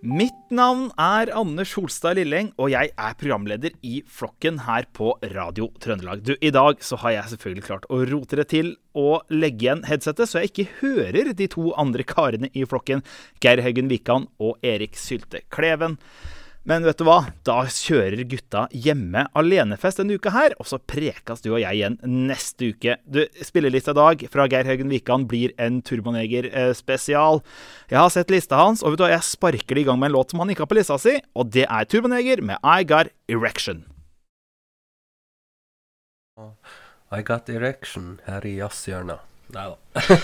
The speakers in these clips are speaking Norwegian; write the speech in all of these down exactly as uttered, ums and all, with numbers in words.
Mitt navn er Anders Holstad Lilleng, og jeg er programleder i Flokken her på Radio Trøndelag. Du, i dag så har jeg selvfølgelig klart å rote det til og legge igjen headsetet, så jeg ikke hører de to andre karene i Flokken, Geir Haugen Wikan og Erik Sylte Kleven. Men vet du hva? Da kjører gutta hjemme alenefest denne uka her, og så prekas du og jeg igjen neste uke. Du, spillelista i dag fra Geir Haugen Wikan blir en Turboneger eh, spesial. Jeg har sett lista hans, og vet du hva, jeg sparker det i gang med en låt som han ikke har på lista si, og det er Turboneger med I Got Erection. I Got Erection her i jazzhjørnet. Neida.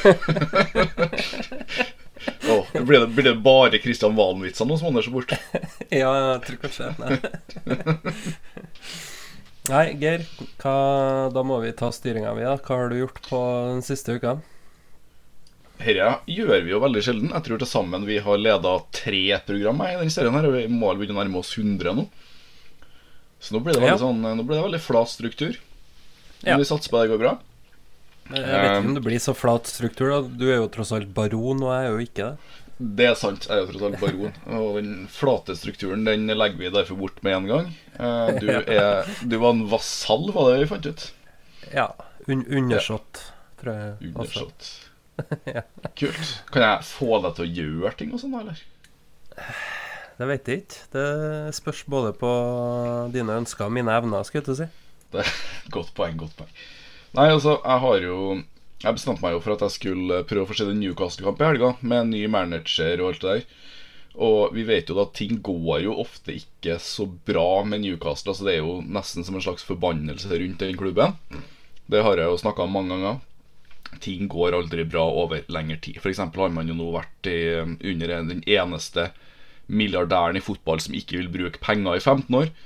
Oh, blir, det, blir det bare Kristian Valen-vitser nå som Anders er borte? Ja, jeg tror kanskje Nei, Nei Geir, hva, da må vi ta styringen vi da. Hva har du gjort på den siste uka? Herre gjør vi jo veldig sjelden. Jeg tror til sammen vi har ledet tre program i den serien her, og vi må begynne å nærme oss hundre nå. Så nå blir det veldig, ja. sånn, nå blir det veldig flat struktur. Men ja. Vi satser på det går bra. Jeg vet ikke om det blir så flat struktur da. Du er jo tross alt baron, og jeg er jo ikke det. Det er sant, jeg er jo tross alt baron. Og den flate strukturen, den legger vi derfor bort med en gang. Du, er, du var en vassall, var det vi fant ut? Ja, un undersått, tror jeg. Undersått. Ja. Kult. Kan jeg få deg til å gjøre ting og sånn, eller? Det vet jeg ikke. Det spørs både på dine ønsker og mine evner, skal jeg til å si. Det er godt poeng, godt poeng. Nei, altså, jeg har jo Jeg bestemte meg jo for at jeg skulle prøve å få se en Newcastle-kamp i helga med en ny manager og alt det der. Og vi vet jo da at ting går jo ofte ikke så bra med Newcastle. Altså det er jo nesten som en slags forbannelse rundt den klubben. Det har jeg jo snakket om mange ganger. Ting går aldri bra over lengre tid. For eksempel har man jo nå vært i, under den eneste milliardæren i fotball som ikke vil bruke penger i femten år.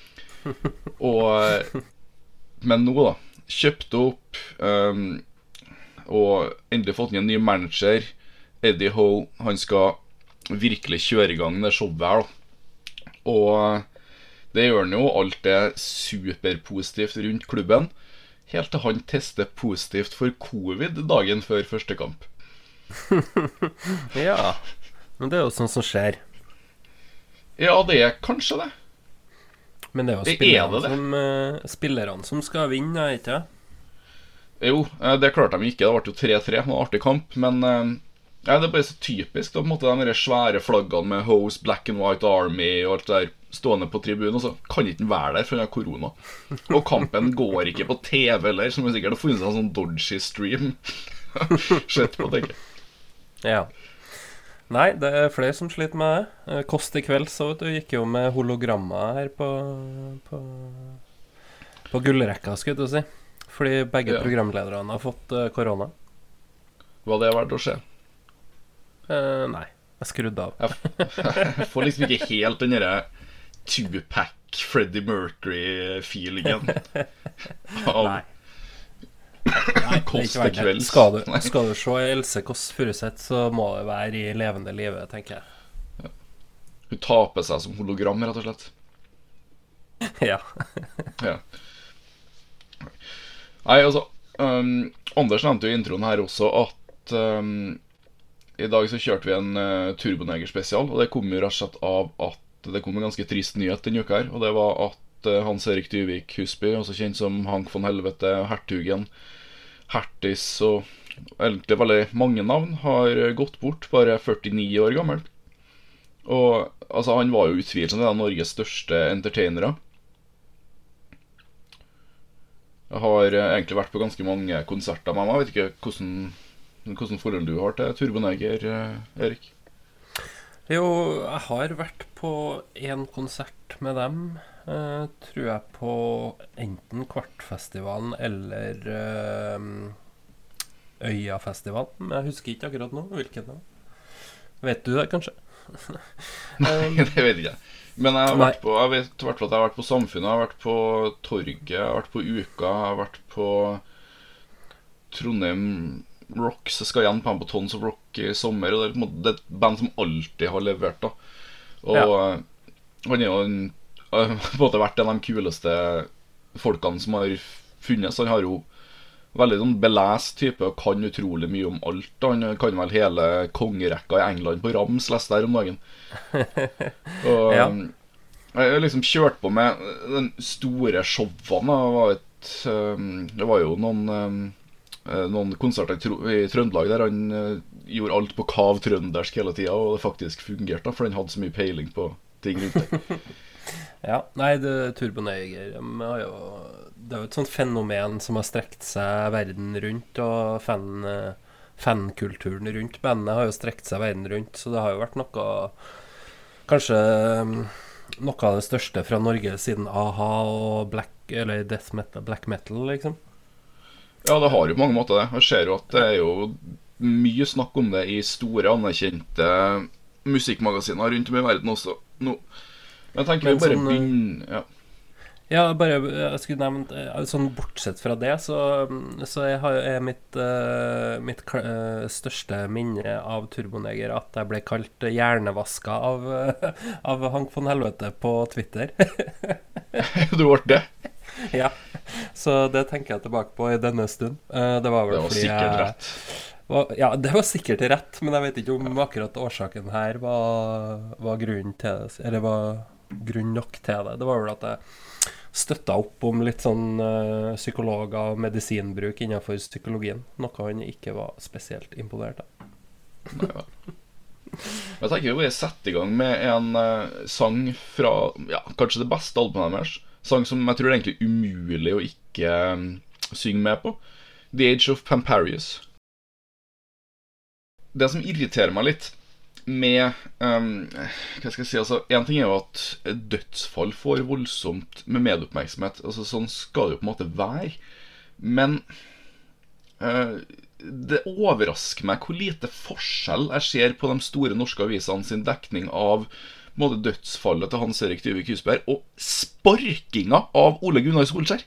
Og Men nå da kjøpt opp um, og endelig fått inn en ny manager, Eddie Howe. Han skal virkelig kjøre i gang det showet her da. Og det gjør han jo, alt er superpositivt rundt klubben, helt til han tester positivt for covid dagen før første kamp. Ja, men det er jo sånn som skjer. Ja, det er kanskje det. Men det er jo det spillerne, er det, det. Som, uh, spillerne som skal vinne, ikke? Jo, det klarte de ikke. Det ble jo tre tre, en artig kamp. Men uh, ja, det er bare så typisk da, på en måte, de svære flaggene med Hoes, Black and White Army og alt det der stående på tribunen, og så kan ikke den være der for den har korona. Og kampen går ikke på T V eller, som er sikkert har funnet seg en sånn dodgy stream. Slett på, tenker jeg. Ja. Nei, det er flere som sliter med det. Kost i kveld så vet du, gikk jo med hologrammer her på På, på gullrekka, skulle jeg si. Fordi begge ja. programlederne har fått uh, korona. Var det verdt å se? Uh, nei, jeg skrudde av. jeg, jeg får liksom ikke helt den der two-pack Freddie Mercury-feelingen. Nei. Nei, Kost i kveld. Skal du, skal du se Else Kåss Furuseth, så må det være i levende livet, tenker jeg. Ja. Hun taper seg som hologram, rett og slett. Ja. Ja. Nei, altså um, Anders nevnte jo i introen her også at um, i dag så kjørte vi en uh, Turboneger spesial. Og det kom jo rett og slett av at det kom en ganske trist nyhet denne uka her. Og det var at uh, Hans Erik Dyvik Husby, også kjent som Hank von Helvete, Hertugen, Hertis og egentlig veldig mange navn, har gått bort, bare førtini år gammel. Og altså, han var jo utvilsomt en av Norges største entertainere. Jeg har egentlig vært på ganske mange konserter med meg. Jeg vet ikke hvordan, hvordan forhold du har til Turboneger, Erik? Jo, jeg har vært på en konsert med dem, uh, tror jeg, på enten Kvartfestivalen eller uh, Øyafestivalen. Men jeg husker ikke akkurat nå hvilken da. Vet du det, kanskje? Nei, det vet jeg ikke. Men jeg har vært på, jeg vet hvert fall at jeg har vært på Samfunnet, jeg har vært på Torget, jeg har vært på Uka, jeg har vært på Trondheim Rock, så skal jeg igjen på han på Tons of Rock i sommer. Og det er, det er et band som alltid har levert da. Og ja. Han er jo en, på en måte vært en av de kuleste folkene som har funnet. Så han har jo veldig sånn belest type og kan utrolig mye om alt. Han kan vel hele kongerekka i England på rams, leste der om dagen. Og ja. Jeg har liksom kjørt på med den store showene. Det var, et, det var jo noen, noen konserter i Trøndelag der han gjorde alt på kav trøndersk hele tiden, og det faktisk fungerte, for han hadde så mye peiling på ting rundt det. Ja, nei, det Turboneger det er jo et sånt fenomen som har strekt seg verden rundt, og fan, fankulturen rundt bandet har jo strekt seg verden rundt, så det har jo vært noe, kanskje noe av det største fra Norge siden A-ha og black, eller death metal, black metal, liksom. Ja, det har jo på mange måter det. Jeg ser jo at det er jo mye snakk om det i store, anerkjente musikkmagasiner rundt om i verden også nå. Men jeg tenker vi bare sånn, begynner ja. Ja, bare jeg skulle nevnt sånn bortsett fra det så, så jeg har, er mitt, uh, mitt uh, største minne av Turboneger at jeg ble kalt hjernevaska av, uh, av Hank von Helvete på Twitter. Du ble det? Ja, så det tenker jeg tilbake på i denne stund. uh, Det var vel det var fordi sikkert jeg, rett var, ja, det var sikkert rett, men jeg vet ikke om akkurat årsaken her var, var grunnen til det, eller var grunn nok til det. Det var vel at jeg støttet opp om litt sånn uh, psykologer og medisinbruk innenfor psykologien, noe han ikke var spesielt imponert av. Nei, ja. Jeg tenker vi bare sette i gang med en uh, sang fra, ja, kanskje det beste albumet deres. Sang som jeg tror det er egentlig umulig å ikke um, synge med på. The Age of Pamparius. Det som irriterer meg litt med, um, hva skal jeg si, altså, en ting er jo at dødsfall får voldsomt med medoppmerksomhet, altså sånn skal det jo på en måte være, men uh, det overrasker meg hvor lite forskjell jeg ser på de store norske avisene sin dekning av både dødsfallet til Hans Erik Dyvik Husberg og sparkinga av Ole Gunnar Solskjær.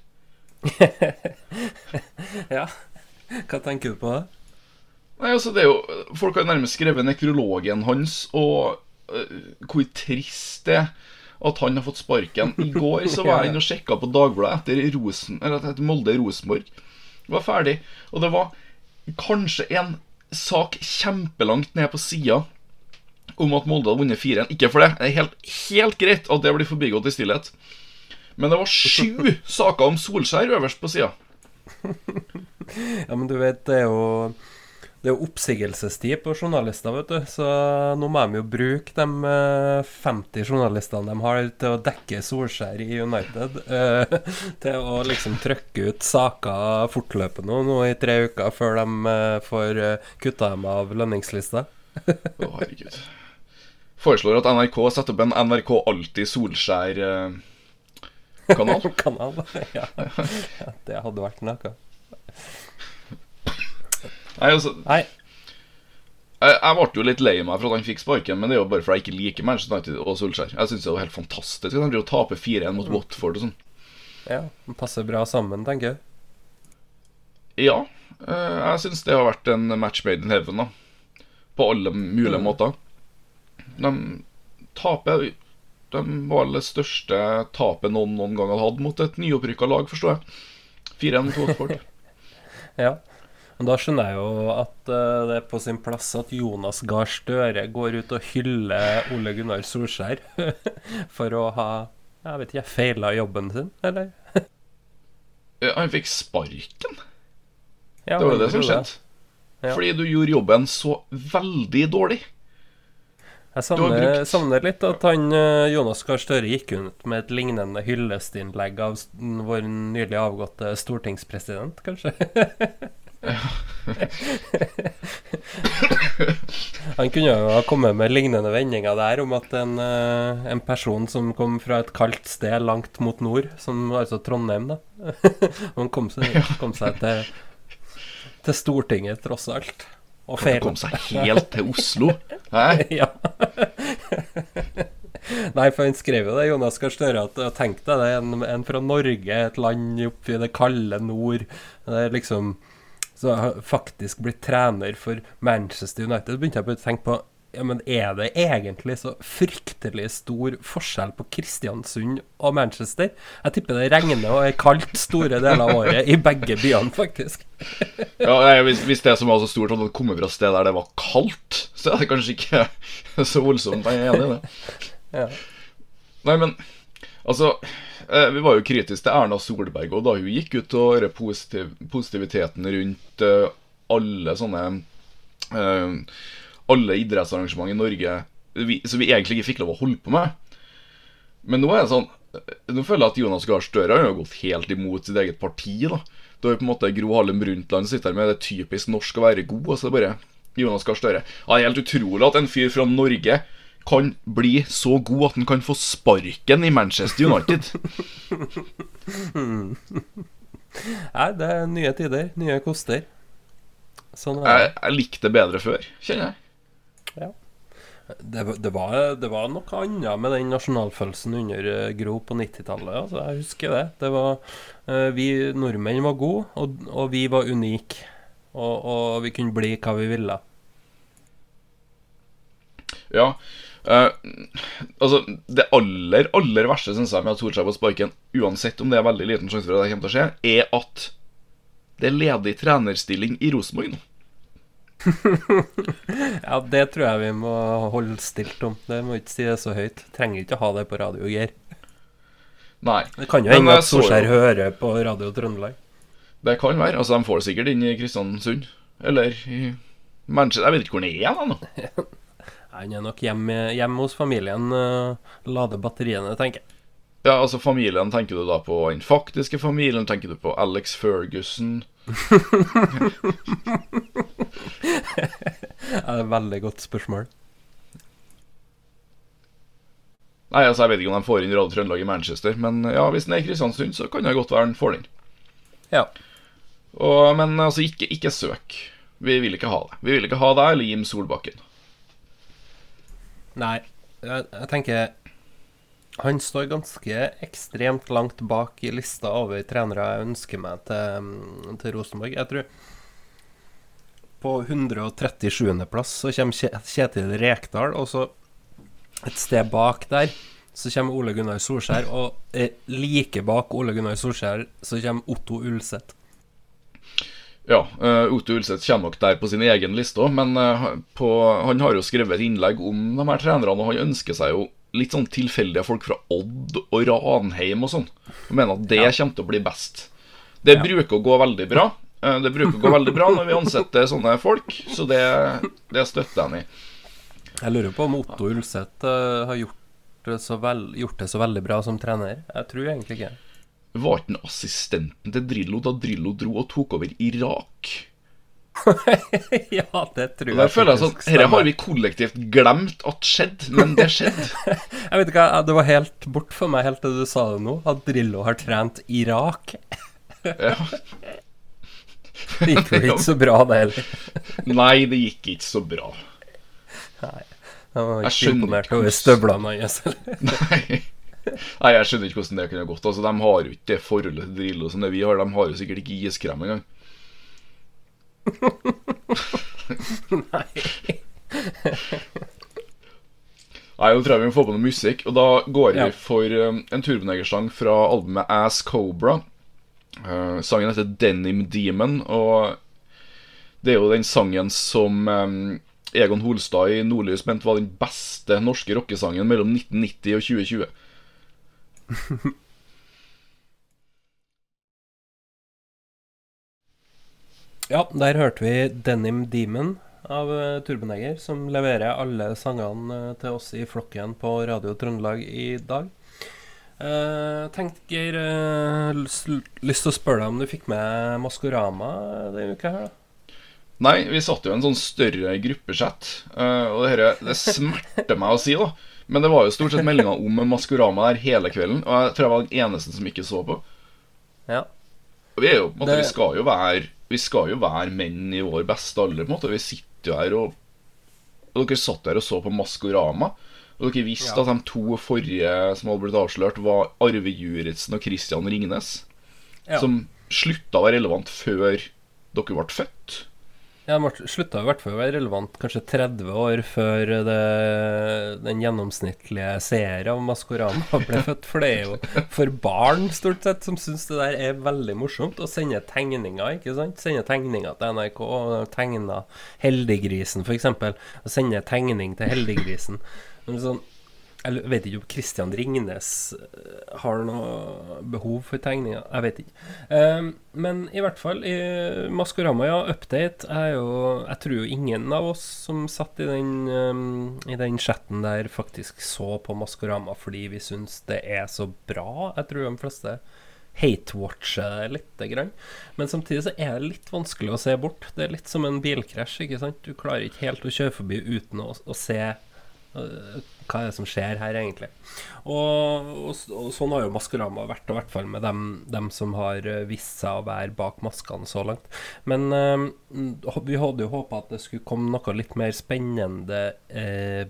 Ja, hva tenker du på det? Nei, altså det er jo, folk har nærmest skrevet nekrologen hans, og uh, hvor trist det er at han har fått sparken. I går så var jeg inne og sjekket på Dagbladet etter, Rosen, eller etter Molde-Rosenborg. Det var ferdig, og det var kanskje en sak kjempelangt ned på siden om at Molde hadde vunnet fire en. Ikke for det, det er helt, helt greit at det blir forbigått i stillhet. Men det var sju saker om Solskjær øverst på siden. Ja, men du vet, det er jo Det er jo oppsigelsestid på journalister, vet du. Så nå må de jo bruke de femti journalistene de har til å dekke Solskjær i United, uh, til å liksom trykke ut saker fortløpende nå i tre uker før de uh, får uh, kutta dem av lønningslista. Å, oh, herregud. Foreslår at N R K setter opp en N R K Alltid Solskjær-kanal. Uh, kanal, ja. Ja. Det hadde vært noe. Nei, altså Nei. Jeg, jeg ble jo litt lei meg for at han fikk sparken, men det er jo bare fordi jeg ikke liker Manchester United og Solskjær. Jeg synes det var helt fantastisk at han blir å tape fire en mot Watford og sånn. Ja, den passer bra sammen, tenker jeg. Ja, jeg synes det har vært en match made in heaven da, på alle mulige mm. måter. De taper, de var det største tapet noen noen gang hadde hatt mot et nyopprykket lag, forstår jeg. fire en mot Watford. Ja. Men da skjønner jeg jo at uh, det er på sin plass at Jonas Gahr Støre går ut og hyller Ole Gunnar Solskjær for å ha, jeg vet ikke, feilet jobben sin, eller? Ja, han fikk sparken. Ja, det var det som skjedde. Ja. Fordi du gjorde jobben så veldig dårlig. Jeg savner, savner litt at han, Jonas Gahr Støre gikk ut med et lignende hyllestinnlegg av vår nylig avgåtte stortingspresident, kanskje? Han kunne jo ha kommet med lignende vendinger der om at en, en person som kom fra et kaldt sted langt mot nord, som altså Trondheim da, han kom seg, kom seg til, til Stortinget tross alt, og han kom seg helt til Oslo. Hæ? Ja. Nei, for han skrev jo det, Jonas Gahr Støre, at tenk deg det, en, en fra Norge, et land oppe i det kalde nord, det er liksom så jeg har faktisk blitt trener for Manchester United. Begynte jeg på å tenke på, ja, men er det egentlig så fryktelig stor forskjell på Kristiansund og Manchester? Jeg tipper det regner og er kaldt store deler av året i begge byene, faktisk. Ja, nei, hvis, hvis det som var så stort at det kommer fra et sted der det var kaldt, så er det kanskje ikke så voldsomt. Jeg er enig i det. Ja. Nei, men altså, eh, vi var jo kritiske til Erna Solberg, og da hun gikk ut og hørte positiv, positiviteten rundt eh, alle sånne eh, alle idrettsarrangement i Norge vi, så vi egentlig ikke fikk lov å holde på med. Men nå er det sånn, nå føler jeg at Jonas Gahr Støre har gått helt imot sitt eget parti da. Da er på en måte Gro Harlem Brundtland sitter her med det typisk norsk å være god, og så er det bare Jonas Gahr Støre. Ja, det er helt utrolig at en fyr fra Norge kan bli så god at han kan få sparken i Manchester United. Nei, det er nye tider, nye koster. Sånn er Jeg, det. jeg likte det bedre før, kjenner jeg. Ja. Det, var- det, var, det var noe annet med den nasjonalfølelsen under eh, Gro på nittitallet. Altså, jeg husker det. Det var, eh, vi nordmenn var gode, og, og vi var unike. Og, og vi kunne bli hva vi ville. Ja, eh, altså det aller, aller verste synes jeg med at Solskjær på sparken, uansett om det er veldig liten sjanse for at det kommer til å skje, er at det er ledig trenerstilling i Rosenborg nå. Ja, det tror jeg vi må holde stilt om. Det må ikke si det så høyt. Trenger ikke å ha det på radio, Geir. Nei, Det kan jo Men hende jeg at så jo- Solskjær hører på Radio Trøndelag. det kan være, altså de får det sikkert inn i Kristiansund, eller i Manchester, jeg vet ikke hvor den er igjen da. Han er nok hjemme, hjemme hos familien, uh, lade batteriene, tenker jeg. Ja, altså familien, tenker du da på den faktiske familien, tenker du på Alex Ferguson? Ja, det er et veldig godt spørsmål. Nei, altså jeg vet ikke om de får inn Radio Trøndelag i Manchester, men ja, hvis den er i Kristiansund, så kan det godt være den får den. Ja. Og, men altså, ikke, ikke søk. Vi vil ikke ha det. Vi vil ikke ha deg eller Jim Solbakken. Nei, jeg, jeg tenker han står ganske ekstremt langt bak i lista over trenere jeg ønsker meg til, mm, til Rosenborg. Jeg tror på hundre og trettisjuende plass så kommer Kje- Kjetil Rekdal, og så et sted bak der så kommer Ole Gunnar Solskjær, og eh, like bak Ole Gunnar Solskjær så kommer Otto Ulseth. Ja, uh, Otto Ulseth kommer nok der på sin egen liste også, men uh, på, han har jo skrevet et innlegg om de her trenerne, og han ønsker seg jo litt sånn tilfeldige folk fra Odd og Ranheim og sånn. Og mener at det Ja. kommer til å bli best. Det Ja. bruker å gå veldig bra. Uh, det bruker å gå veldig bra når vi ansetter sånne folk, så det, det støtter jeg i. Jeg lurer på om Otto Ulseth eh, har gjort det, så vel, gjort det så veldig bra som trener. Jeg tror egentlig ikke. Var ikke den assistenten til Drillo da Drillo dro og tok over Irak? Ja, det tror Og jeg der føler jeg sånn, faktisk her har stemmer. vi kollektivt glemt at skjedd, men det skjedde. Jeg vet ikke, det var helt bort for meg helt til du sa det nå, at Drillo har trent Irak. Ja. Det gikk jo ikke så bra det heller. Nei, det gikk ikke så bra. Nei, jeg var Jeg ikke skjønner imponert ikke over hvordan- støvlene hans. Nei. Nei, jeg skjønner ikke hvordan det kunne gått. Altså, de har jo ikke det forholdet til Drillo som det vi har. De har jo sikkert ikke iskrem engang. Nei. Nei, nå tror jeg vi må få på noe musikk. Og da går vi Ja. for um, en Turboneger-sang fra albumet Ass Cobra. Uh, sangen heter Denim Demon, og det er jo den sangen som um, Egon Holstad i Nordlys mente var den beste norske rockesangen mellom nitten nitti og tjue tjue. Ja, der hørte vi Denim Demon av uh, Turboneger, som leverer alle sangene uh, til oss i flokken på Radio Trøndelag i dag. Uh, tenkte Geir, uh, lyst lyst til å spørre deg om du fikk med Maskorama denne uka her da? Nei, vi satt jo i en sånn større gruppechat, uh, og det, her, det smerter meg å si da. Men det var jo stort sett meldinger om Maskorama der hele kvelden, og jeg tror jeg var den eneste som ikke så på. Ja. Og vi er jo, på en måte, Det- vi skal jo være Vi skal jo være menn i vår beste alder, på en måte. Vi sitter jo her og, og dere satt der og så på Maskorama. Og dere visste Ja. at de to forrige som hadde blitt avslørt, var Arve Juritzen og Christian Ringnes, Ja. som slutta å være relevant før dere ble født. Ja, den slutta i hvert fall å være relevant kanskje tretti år før det, den gjennomsnittlige seer av Maskorama ble født. For det er jo for barn stort sett som synes det der er veldig morsomt å sende tegninger, ikke sant? Sende tegninger til N R K, og tegne Heldiggrisen for eksempel, og sende tegning til Heldiggrisen. Men sånn, jeg vet ikke om Christian Ringnes har noe behov for tegninger. Jeg vet ikke. Um, men i hvert fall, i Maskorama, ja, update er jo... Jeg tror jo ingen av oss som satt i den, um, i den chatten der faktisk så på Maskorama fordi vi synes det er så bra. Jeg tror de fleste hate-watcher litt grann. Men samtidig så er det litt vanskelig å se bort. Det er litt som en bilkrasj, ikke sant? Du klarer ikke helt å kjøre forbi uten å, å se uh, hva er det som skjer her egentlig. Og, og, og sånn har jo Maskorama vært, og i hvert fall med dem, dem som har vist seg å være bak maskene så langt. Men eh, vi hadde jo håpet at det skulle komme noe litt mer spennende eh,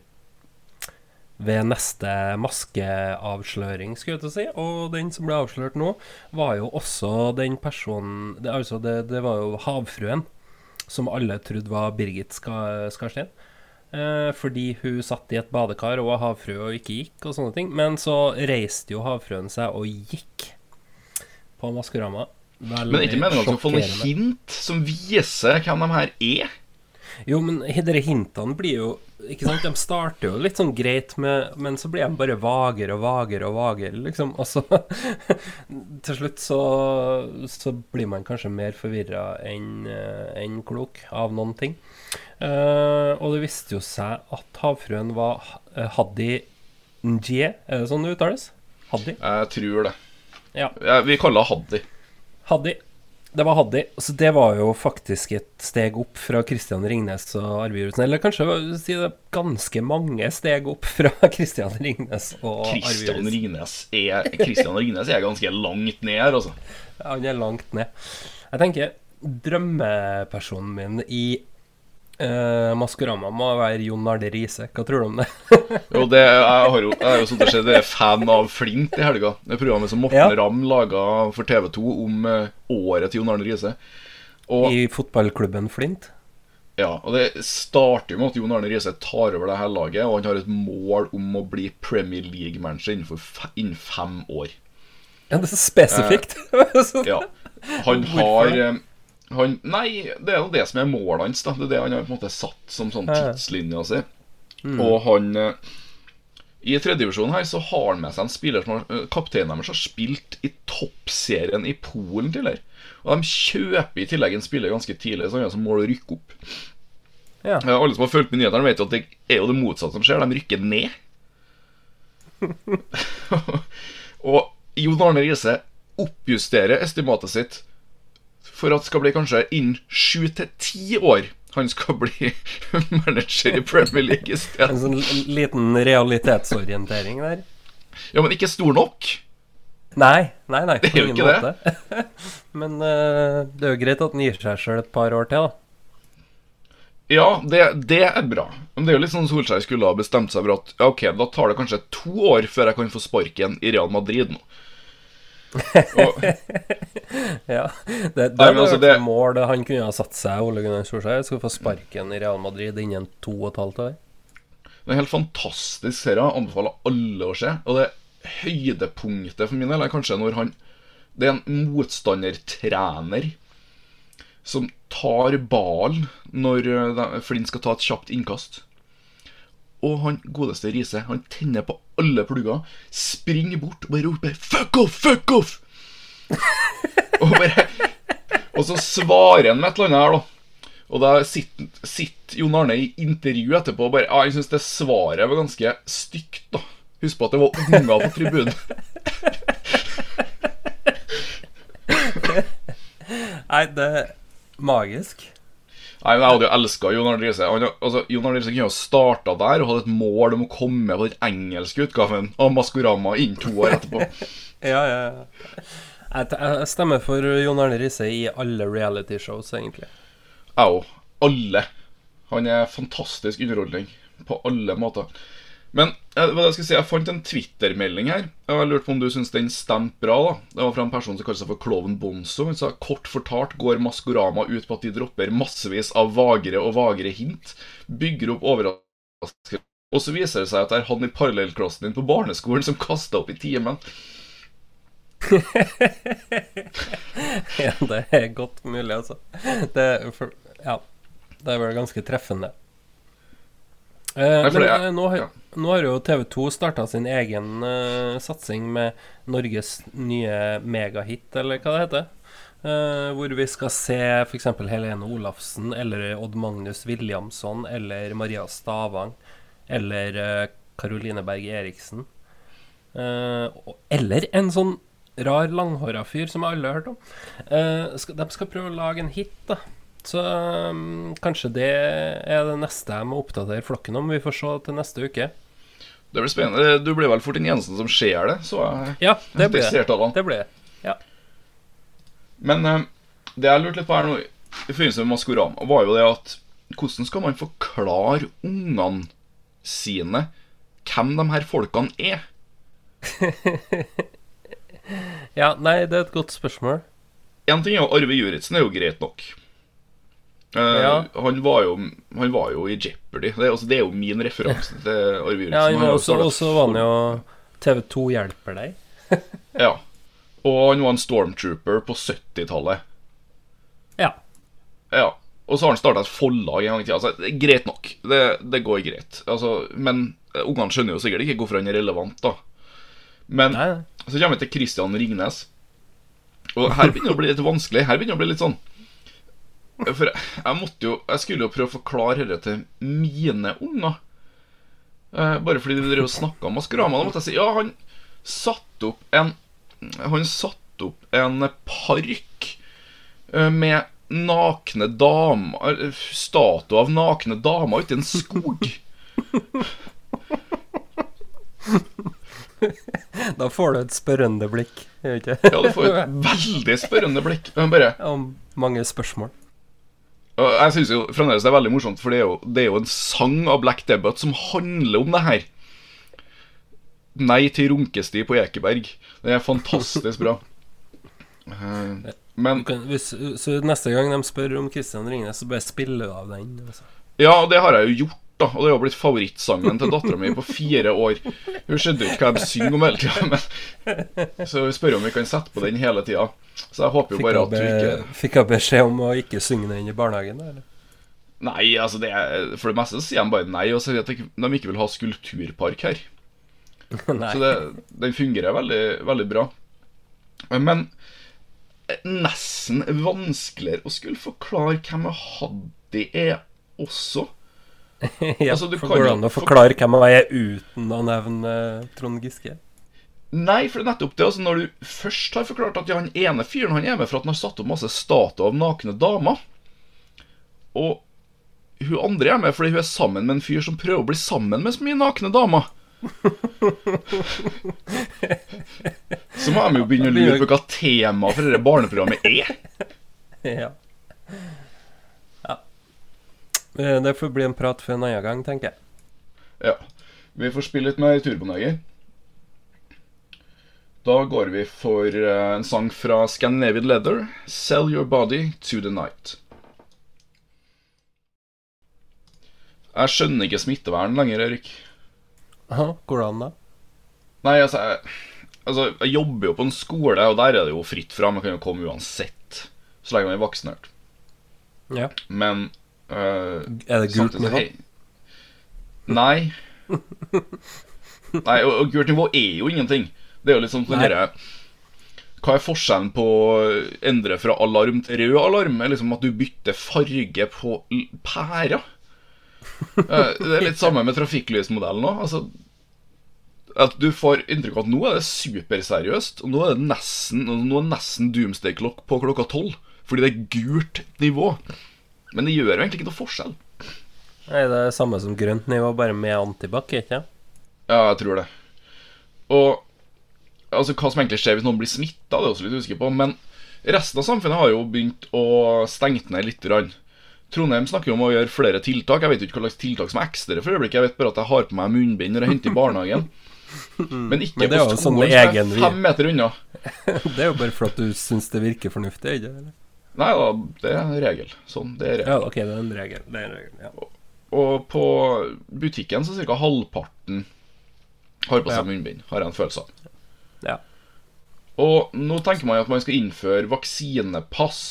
ved neste maskeavsløring, skulle jeg til å si. Og den som ble avslørt nå var jo også den personen, det, altså det, det var jo havfruen, som alle trodde var Birgit Skarstein. Eh, fordi hun satt i et badekar og var havfrue og ikke gikk og sånne ting. Men så reiste jo havfruen seg og gikk på Maskorama. Men er ikke meningen at du får noen hint som viser hvem de her er? Jo, men dere hintene blir jo, ikke sant, de starter jo litt sånn greit med, men så blir de bare vagere og vagere og vagere, liksom. Og så til slutt så, så blir man kanskje mer forvirret enn, enn klok av noen ting. Uh, og det visste jo seg at havfruen var uh, Haddi Njie. Er det sånn det uttales? Haddi? Jeg tror det. Ja. Ja, vi kaller det Haddi. Haddi. Det var Haddi. Så det var jo faktisk et steg opp fra Christian Ringnes og Arve Juritzen. Eller kanskje si det ganske mange steg opp fra Christian Ringnes og Arve Juritzen. Christian Ringnes er, Christian Ringnes er ganske langt ned her, altså. Ja, han er langt ned. Jeg tenker, drømmepersonen min i Uh, Maskorama må være Jon Arne Riise. Hva tror du om det? Jo, det, jeg har jo, jeg har jo sånn det er fan av Flint i helga. Det er programmet som Morten ja. Ramm laget for T V to om uh, året til Jon Arne Riise. Og, I fotballklubben Flint? Ja, og det starter jo med at Jon Arne Riise tar over det her laget, og han har et mål om å bli Premier League-manager innenfor fe, innen fem år. Ja, det er så spesifikt. Uh, ja, han har... Um, Han, nei, det er jo det som er målet hans da. Det er det han har på en måte satt som sånn tidslinja si. mm. Og han i tredjedivisjonen her så har han med seg en spiller som har, kapteinen deres har spilt i toppserien i Polen tidligere. Og de kjøper i tillegg en spiller ganske tidlig, sånn som mål å rykke opp. Ja. Alle som har følt med nyhetene vet jo at det er jo det motsatte som skjer. De rykker ned. Og Jon Arne Riise oppjusterer estimatet sitt for at det skal bli kanskje innen sju til ti år han skal bli manager i Premier League i stedet. En sånn liten realitetsorientering der. Ja, men ikke stor nok. Nei, nei, nei. Det er jo ikke måte. Det. Men uh, det er jo greit at han gir seg selv et par år til, da. Ja, det, det er bra. Men det er jo litt sånn Solskjær skulle ha bestemt seg for at ja, ok, da tar det kanskje to år før jeg kan få sparken i Real Madrid nå. Og, ja, det, det er altså et mål han kunne ha satt seg. Ole Gunnar Solskjær skulle få sparken i Real Madrid innen to og et halvt år. Det er helt fantastisk serie. Jeg anbefaler alle å se. Og det høydepunktet for min del er kanskje når han, det er en motstandertrener som tar ballen når Flint skal ta et kjapt innkast. Og han godeste Riise, han tenner på alle plugger, springer bort og bare roper fuck off, fuck off. og, bare, og så svarer han med et eller annet her da. Og da sitter, sitter Jon Arne i intervju etterpå og bare, ja, jeg synes det svaret var ganske stygt da. Husk på at det var unger på tribunen. Nei, det er magisk. Nei, men jeg hadde jo elsket Jon Arne Riise. Altså, Jon Arne Riise kunne jo startet der og hadde et mål om å komme på den engelske utgaven av Maskorama innen to år etterpå. Ja, ja, ja. Jeg, jeg stemmer for Jon Arne Riise i alle reality shows, egentlig. Ja, alle. Han er fantastisk underholdning på alle måter. Men eh, hva jeg skal si, jeg fant en Twitter-melding her. Jeg har lurt på om du synes den stemte bra da. Det var fra en person som kaller seg for Kloven Bonzo. Han sa, kort fortalt går Maskorama ut på at de dropper massevis av vagere og vagere hint, bygger opp overraskelse, og så viser det seg at det er han i parallellklassen din på barneskolen som kastet opp i timen. Ja, det er godt mulig, altså. Det er, for, ja, det er vel ganske treffende. Eh, men jeg, nå, har, ja. nå har jo T V to startet sin egen uh, satsing med Norges nye megahit, eller hva det heter. Uh, hvor vi skal se for eksempel Helene Olafsen, eller Odd Magnus Williamson, eller Maria Stavang, eller uh, Caroline Berg Eriksen. Uh, eller en sånn rar langhåra fyr som alle har hørt om. Uh, skal, de skal prøve å lage en hit, da. Så um, kanskje det er det neste jeg må oppdatere flokken om. Vi får se til neste uke. Det blir spennende. Du blir vel fort den eneste som ser det, så jeg, ja, det blir det. Det blir ja. Men uh, det jeg lurte litt på her nå i forbindelse med Maskorama, var jo det at hvordan skal man forklare ungene sine hvem de her folkene er? Ja, nei, det er et godt spørsmål. En ting er jo, Arve Juritzen er jo greit nok. Uh, ja. han, var jo, han var jo i Jeopardy. Det er, altså, det er jo min referanse til Arve Juritzen. Ja, han var også, også var han jo T V to hjelper deg. Ja. Og han var en stormtrooper på syttitallet. Ja. Ja. Og så har han startet et forlag en gang i tiden. Altså, det er greit nok. Det, det går greit. Altså, men ungene skjønner jo sikkert ikke hvorfor han er relevant, da. Men nei, nei. Så kommer vi til Christian Ringnes. Og her begynner det å bli litt vanskelig. Her begynner det å bli litt sånn, for jeg, jeg måtte jo Jeg skulle jo prøve å forklare dette til mine unger, eh, bare fordi de drev og snakket om Maskorama. Da måtte jeg si, ja, han satt opp en Han satt opp en park eh, med nakne damer, statue av nakne damer ute i en skog. Da får du et spørrende blikk, ikke? Ja, du får et veldig spørrende blikk. Bare om mange spørsmål. Jeg synes jo fremdeles det er veldig morsomt, for det er, jo, det er jo en sang av Black Debbath som handler om det her. Nei til runkesti på Ekeberg. Det er fantastisk bra. Men kan, hvis, så neste gang de spør om Christian Ringnes, så bare spiller du av den, altså. Ja, det har jeg jo gjort da. Og det har blitt favorittsangen til datteren min på fire år. Hun skjønner ikke hva de synger om hele tiden, men så vi spør om vi kan sette på den hele tiden. Så jeg håper jo bare at du ikke Fikk jeg beskjed om å ikke synge den i barnehagen, eller? Nei, altså det er, for det meste så sier de bare nei, og så sier at de ikke vil ha skulpturpark her. Så det, den fungerer veldig, veldig bra. Men nesten vanskeligere å skulle forklare hvem jeg hadde er også. Ja, altså, for går det an å forklare hvem jeg er uten å nevne Trond Giske? Nei, for det er nettopp det, altså, når du først har forklart at ja, han ene fyren han er med for at han har satt opp masse statuer av nakne damer, og hun andre er med fordi hun er sammen med en fyr som prøver å bli sammen med så mye nakne damer. Så må de jo begynne å lure på hva tema for dette barneprogrammet er. Ja. Ja. Det får bli en prat for en annen gang, tenker jeg. Ja. Vi får spille litt med Turboneger. Da går vi for en sang fra Scandinavian Leather, Sell Your Body to the Night. Jeg skjønner ikke smittevern lenger, Erik. Aha, hvordan da? Nei, altså jeg, altså jeg jobber jo på en skole, og der er det jo fritt fra. Man kan jo komme uansett, så lenge man er vaksinert. Ja. Men uh, er det gult nivå? Nei. Nei, og, og gult nivå er jo ingenting. Det er jo litt sånn sånn her, hva er forskjellen på å endre fra alarm til rød alarm? Er liksom at du bytter farge på pæra. Det er litt samme med trafikklysmodellen også. Altså, at du får inntrykk av at nå er det superseriøst, og nå er det nesten, nå er nesten doomsday klokk på klokka tolv, fordi det er gult nivå. Men det gjør jo egentlig ikke noe forskjell. Nei, det er det samme som grønt nivå, bare med antibac, ikke? Ja, jeg tror det. Og altså, hva som egentlig skjer hvis noen blir smittet, det er jeg også litt usikker på. Men resten av samfunnet har jo begynt å stenge ned litt. Trondheim snakker om å gjøre flere tiltak. Jeg vet ikke hva slags tiltak som er ekstra for øyeblikket. Jeg vet bare at jeg har på meg munnbind når jeg henter i barnehagen. Men ikke Men det er på jo sånn skolen, som er egen- fem meter unna. Det er jo bare for at du synes det virker fornuftig, ikke? Eller? Nei da, det er en regel. Sånn, det er regel. Ja, ok, det er en regel. Det er en regel, ja. Og på butikken så cirka halvparten har på seg Ja. munnbind, har jeg en følelse av. Ja. Og nå tenker man jo at man skal innføre vaksinepass.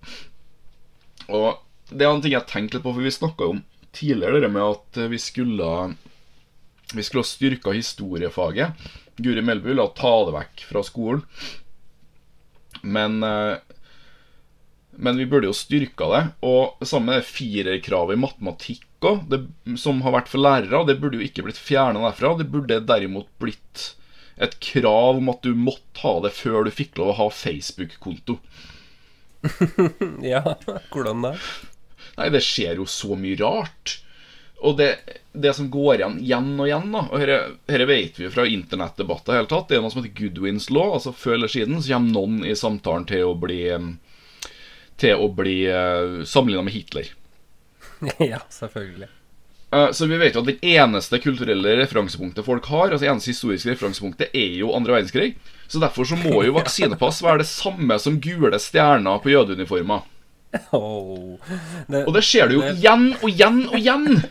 Og det er en ting jeg tenkte litt på, for vi snakket om tidligere det med at vi skulle Vi skulle ha styrket historiefaget. Guri Melby ville ta det vekk fra skolen. Men eh, Men vi burde jo styrke det. Og det samme er firerkravet i matematikk også, det, som har vært for lærere. Det burde jo ikke blitt fjernet derfra. Det burde derimot blitt et krav om at du måtte ha det før du fikk lov å ha Facebook-konto. Ja, hvordan det? Nei, det skjer jo så mye rart. Og det, det som går igjen igjen og igjen da, og her, her vet vi jo fra internettdebatter helt tatt, det er noe som heter Goodwins law. Altså før eller siden så kommer noen i samtalen til å bli Til å bli uh, sammenlignet med Hitler. Ja, selvfølgelig. Uh, så vi vet jo at det eneste kulturelle referansepunktet folk har, altså eneste historiske referansepunktet, er jo andre verdenskrig. Så derfor så må jo vaksinepass være det samme som gule stjerner på jødeuniformer. Oh, det, Og det skjer det jo det, igjen og igjen og igjen.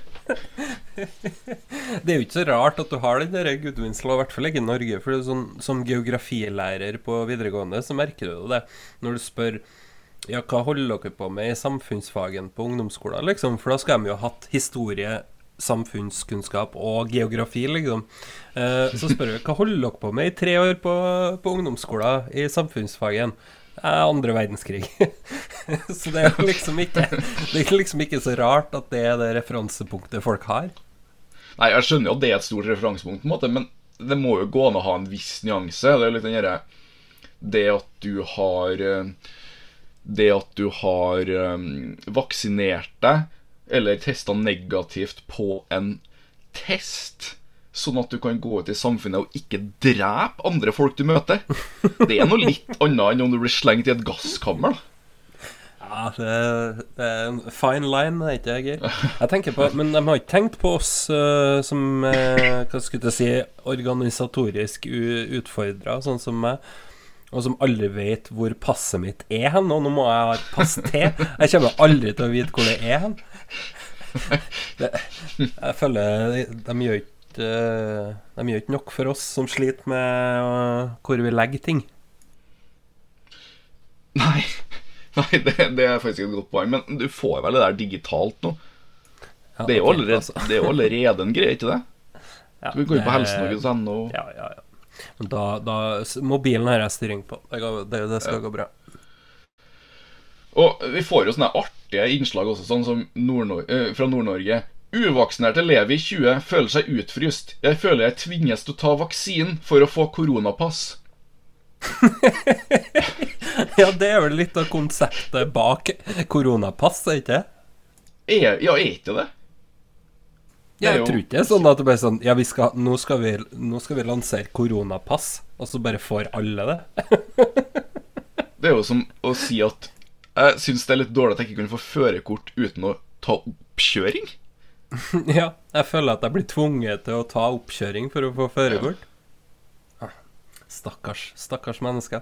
Det er jo ikke så rart at du har den der Goodwins law, i hvert fall ikke i Norge. For det er sånn, som geografilærer på videregående så merker du det når du spør ja, hva holder dere på med i samfunnsfagen på ungdomsskolen, liksom? For da skal de jo ha hatt historie, samfunnskunnskap og geografi, liksom. Eh, så spør jeg, hva holder dere på med i tre år på, på ungdomsskolen i samfunnsfagen? Eh, andre verdenskrig. Så det er jo liksom ikke Det er liksom ikke så rart at det er det referansepunktet folk har. Nei, jeg skjønner jo at det er et stort referansepunkt på en måte, men det må jo gå an å ha en viss nyanse. Det er jo litt den der, det at du har Det at du har um, vaksinert deg eller testet negativt på en test, sånn at du kan gå ut i samfunnet og ikke drepe andre folk du møter. Det er noe litt annet enn om du blir slengt i et gasskammer. Ja, det, det er en fine line, det er ikke jeg, Geir. Jeg tenker på, men de har ikke tenkt på oss uh, som, uh, hva skulle jeg si, organisatorisk utfordret, sånn som meg, og som aldri vet hvor passet mitt er hen, og nå må jeg ha et pass til. Jeg kommer aldri til å vite hvor det er hen. Det, jeg føler de, de gjør ikke De gjør ikke nok for oss som sliter med uh, hvor vi legger ting. Nei, nei det, det er faktisk et godt poeng. Men du får vel det der digitalt nå. Ja, det, er jo okay, allerede, altså. det er jo allerede en greie, ikke det? Ja, Du kan gå inn på det- helsenorge punkt no. Ja, ja, ja. Men da, da mobilen har jeg styring på. Det, går, det, det skal Ja. gå bra. Og vi får jo sånne artige innslag også, sånn som Nord eh, fra Nord-Norge. Uvaksinerte elever i tjue føler seg utfryst. Jeg føler jeg tvinges til å ta vaksinen for å få koronapass. Ja, det er vel litt av konseptet bak koronapass, er ikke det? Er, ja, er ikke det? Det er Jeg jo- tror ikke det er sånn at det bare er sånn ja, vi skal, nå, skal vi, nå skal vi lansere koronapass, og så bare får alle det. Det er jo som å si at jeg synes det er litt dårlig at jeg ikke kunne få førerkort uten å ta oppkjøring. Ja, jeg føler at jeg blir tvunget til å ta oppkjøring for å få førerkort. Ah, Stakkars, stakkars mennesker.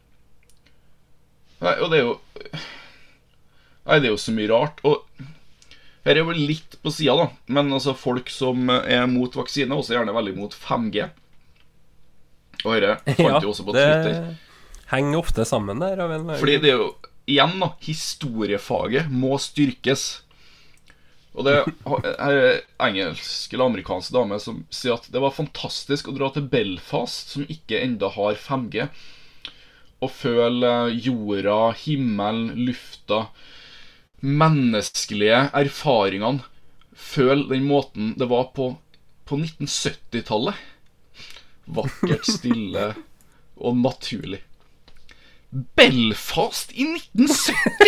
Nei, og det er jo Nei, det er jo så mye rart. Og her er jo litt på siden da, men altså folk som er mot vaksine er også gjerne veldig mot fem G. Og her fant jo også på det Twitter. henger ofte sammen der. Av en, Fordi det er jo, igjen da, historiefaget må styrkes. Og det er engelsk eller amerikansk dame som sier at det var fantastisk å dra til Belfast, som ikke enda har fem G, og føle jorda, himmelen, lufta, menneskelige erfaringene. Føl den måten det var på, på nitten sytti-tallet. Vakkert, stille og naturlig. Belfast i nitten sytti!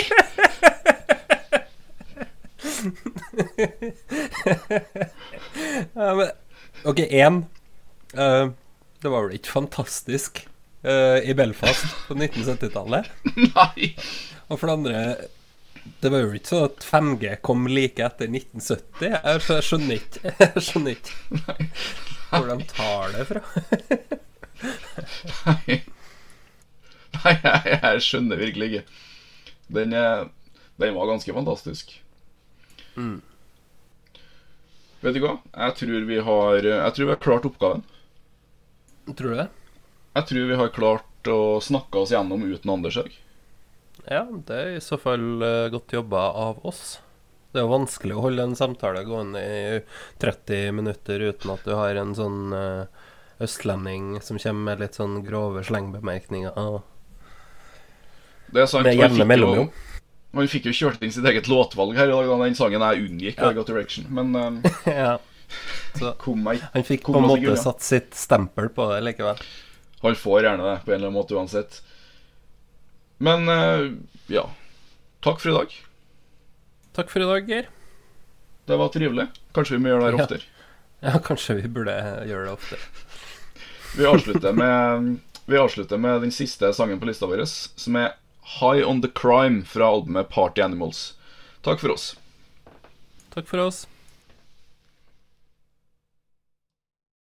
Ja, men, ok, en uh, det var vel ikke fantastisk uh, i Belfast på nitten sytti-tallet. Nei. Og for det andre, Det var jo ikke sånn at fem G kom like etter nitten sytti. Jeg skj- jeg skjønner ikke Jeg skjønner ikke hvor de tar det fra. Nei, Nei jeg, jeg skjønner virkelig ikke. Den, er, den var ganske fantastisk. Mm. Vet du hva? Jeg tror vi har Jeg tror vi har klart oppgaven. Tror du det? Jeg tror vi har klart å snakke oss gjennom uten Anders Haug. Ja, det er i så fall eh, godt jobba av oss. Det er jo vanskelig å holde en samtale gående i tretti minutter uten at du har en sånn eh, østlending som kommer med litt sånn grove slengbemerkninger. Ah. Det er sant. Med Han jevne fikk jo, mellomrom. han fikk jo kjørt inn sitt eget låtvalg her i dag, da den sangen jeg unngikk. Ja. I Got Direction. Men um, Ja. Så kom meg han fikk kom på en meg måte ikke unna. satt sitt stempel på det likevel. Han får gjerne det på en eller annen måte uansett. Men uh, ja. Takk for i dag. Takk for i dag, Geir. Det var trivelig. Kanskje vi må gjøre det her Ja. oftere. Ja, kanskje vi burde gjøre det ofte. Vi avslutter med Vi avslutter med den siste sangen på lista vår, som er High on the Crime fra albumet Party Animals. Takk for oss. Takk for oss.